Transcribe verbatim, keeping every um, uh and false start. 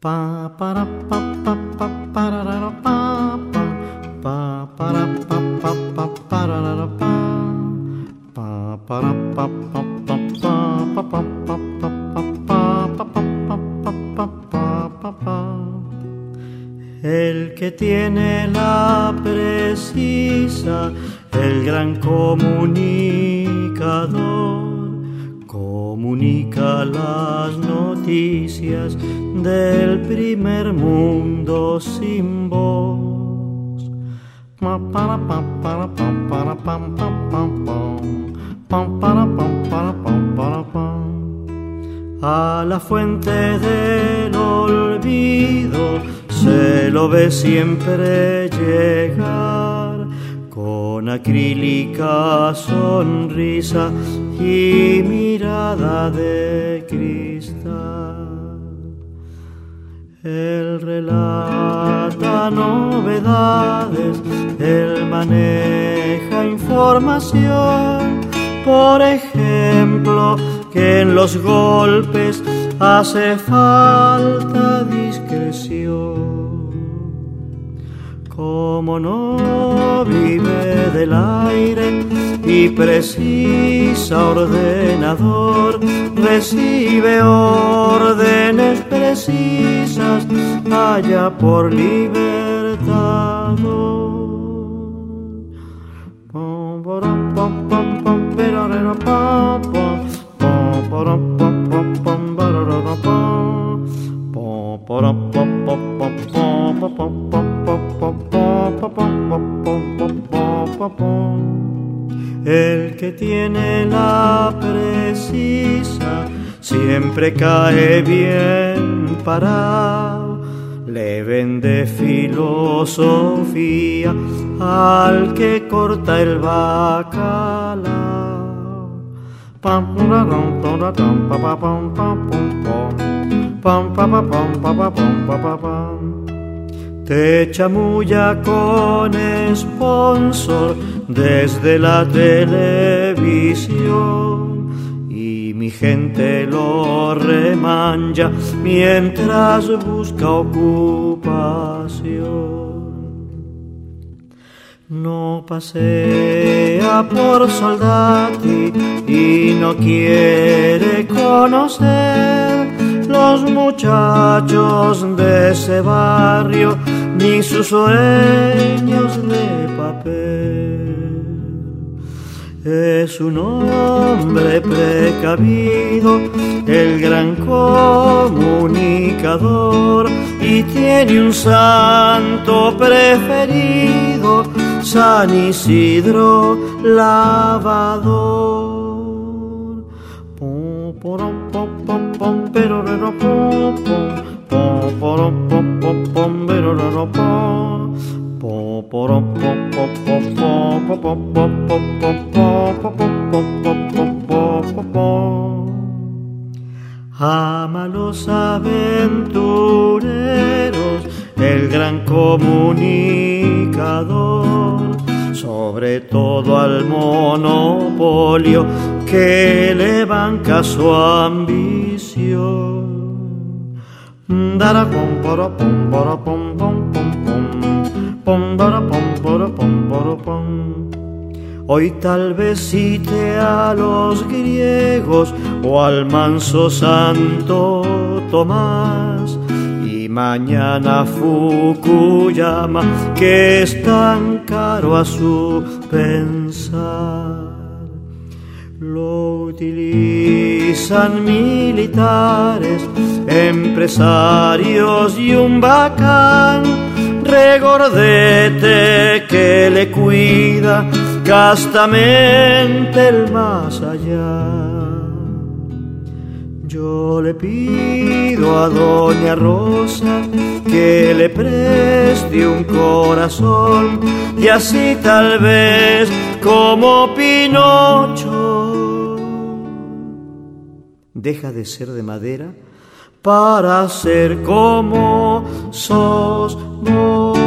Pa para pa pa pa para pa pa para pa pa pa para pa pa para pa pa pa pa pa pa pa. El que tiene la precisa, el gran comunicador, comunica las noticias del primer mundo sin voz. Pa para pa para pa para pam pam pam pam pam para pam para pam para pam. A la fuente del olvido se lo ve siempre llegar con acrílica sonrisa y mirada de cristal. Él relata novedades, él maneja información, por ejemplo, que en los golpes hace falta discreción. Como no vive del aire y precisa ordenador, recibe órdenes precisas allá por Libertador. Pom, porom, pom, pom, pom, perorero, pom, pom, pom, porom, pom, pom, pom, barorero, pom, pom, porom, pom, pom, pom, pom, pom, pom, pom. El que tiene la precisa siempre cae bien parado, le vende filosofía al que corta el bacalao. Pam pam pam pam pam pam pam pam pam pam pam. Te chamulla con sponsor desde la televisión y mi gente lo remanja mientras busca ocupación. No pasea por Soldati y no quiere conocer los muchachos de ese barrio ni sus sueños de papel. Es un hombre precavido, el gran comunicador, y tiene un santo preferido, San Isidro Lavador. Pom, porom, pom, pom, pom, perorero, pom, pom, pom, porom, pom, pom, pom, perorero, pom, pom, porom, pom, pom, pom, pom, pom, pom, pom, pom, pom, pom, pom, pom. Ama los aventureros, el gran comunicador, sobre todo al monopolio que le banca su ambición. Dara pom poro pom poro pom pom pom pom pom dara pom poro pom poro pom. Hoy tal vez cite a los griegos o al manso Santo Tomás, y mañana Fukuyama, que es tan caro a su pensar. Lo utilizan militares, empresarios y un bacán regordete que le cuida castamente el más allá. Yo le pido a doña Rosa que le preste un corazón, y así tal vez como Pinocho deja de ser de madera para ser como sos vos.